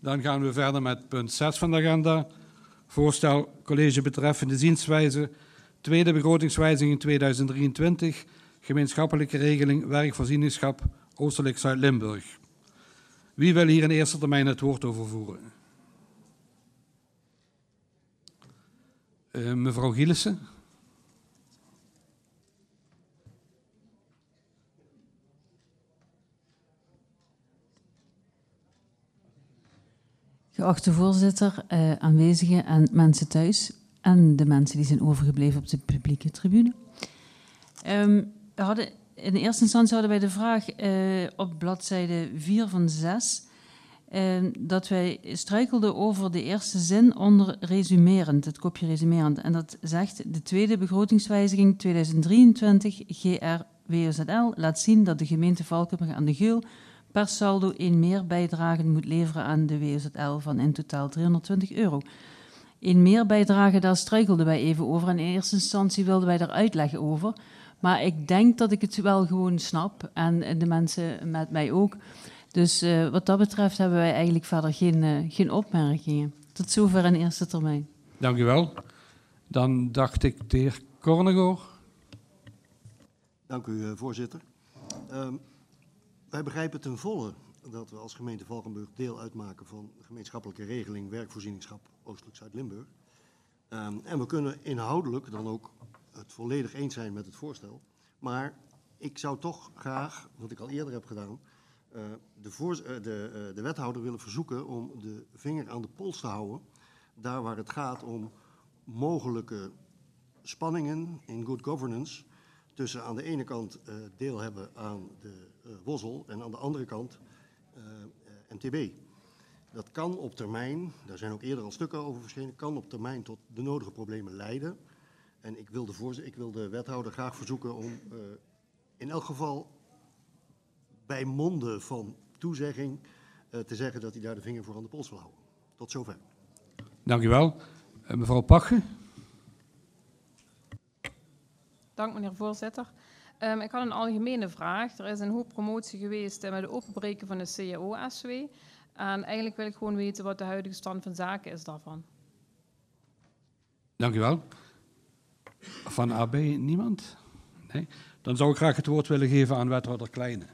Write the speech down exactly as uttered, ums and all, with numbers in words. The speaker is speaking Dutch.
Dan gaan we verder met punt zes van de agenda. Voorstel college betreffende zienswijze. Tweede begrotingswijziging tweeduizend drieëntwintig. Gemeenschappelijke regeling werkvoorzieningschap Oostelijk Zuid-Limburg. Wie wil hier in eerste termijn het woord over voeren? Uh, mevrouw Gielissen. Geachte voorzitter, uh, aanwezigen en mensen thuis en de mensen die zijn overgebleven op de publieke tribune. Um, we hadden, in eerste instantie hadden wij de vraag uh, op bladzijde vier van zes uh, dat wij struikelden over de eerste zin onder resumerend, het kopje resumerend. En dat zegt: de tweede begrotingswijziging tweeduizend drieëntwintig G R W O Z L laat zien dat de gemeente Valkenburg aan de Geul per saldo één meer bijdrage moet leveren aan de W O Z L van in totaal driehonderdtwintig euro. Een meer bijdrage, daar struikelden wij even over. En in eerste instantie wilden wij daar uitleg over. Maar ik denk dat ik het wel gewoon snap. En de mensen met mij ook. Dus uh, wat dat betreft hebben wij eigenlijk verder geen, uh, geen opmerkingen. Tot zover in eerste termijn. Dank u wel. Dan dacht ik de heer Kornegoor. Dank u, uh, voorzitter. Uh, wij begrijpen ten volle dat we als gemeente Valkenburg deel uitmaken van de gemeenschappelijke regeling werkvoorzieningschap Oostelijk Zuid-Limburg. Um, en we kunnen inhoudelijk dan ook het volledig eens zijn met het voorstel. Maar ik zou toch graag, wat ik al eerder heb gedaan, uh, de, voor, uh, de, uh, de wethouder willen verzoeken om de vinger aan de pols te houden. Daar waar het gaat om mogelijke spanningen in good governance tussen aan de ene kant uh, deel hebben aan de uh, Wosel en aan de andere kant uh, uh, M T B. Dat kan op termijn, daar zijn ook eerder al stukken over verschenen, kan op termijn tot de nodige problemen leiden. En ik wil de, voorz- ik wil de wethouder graag verzoeken om uh, in elk geval bij monden van toezegging uh, te zeggen dat hij daar de vinger voor aan de pols wil houden. Tot zover. Dank u wel. Uh, mevrouw Pache. Dank, meneer voorzitter. Um, ik had een algemene vraag. Er is een hoop promotie geweest uh, met het openbreken van de C A O S W. En eigenlijk wil ik gewoon weten wat de huidige stand van zaken is daarvan. Dank u wel. Van A B niemand? Nee? Dan zou ik graag het woord willen geven aan wethouder Kleine.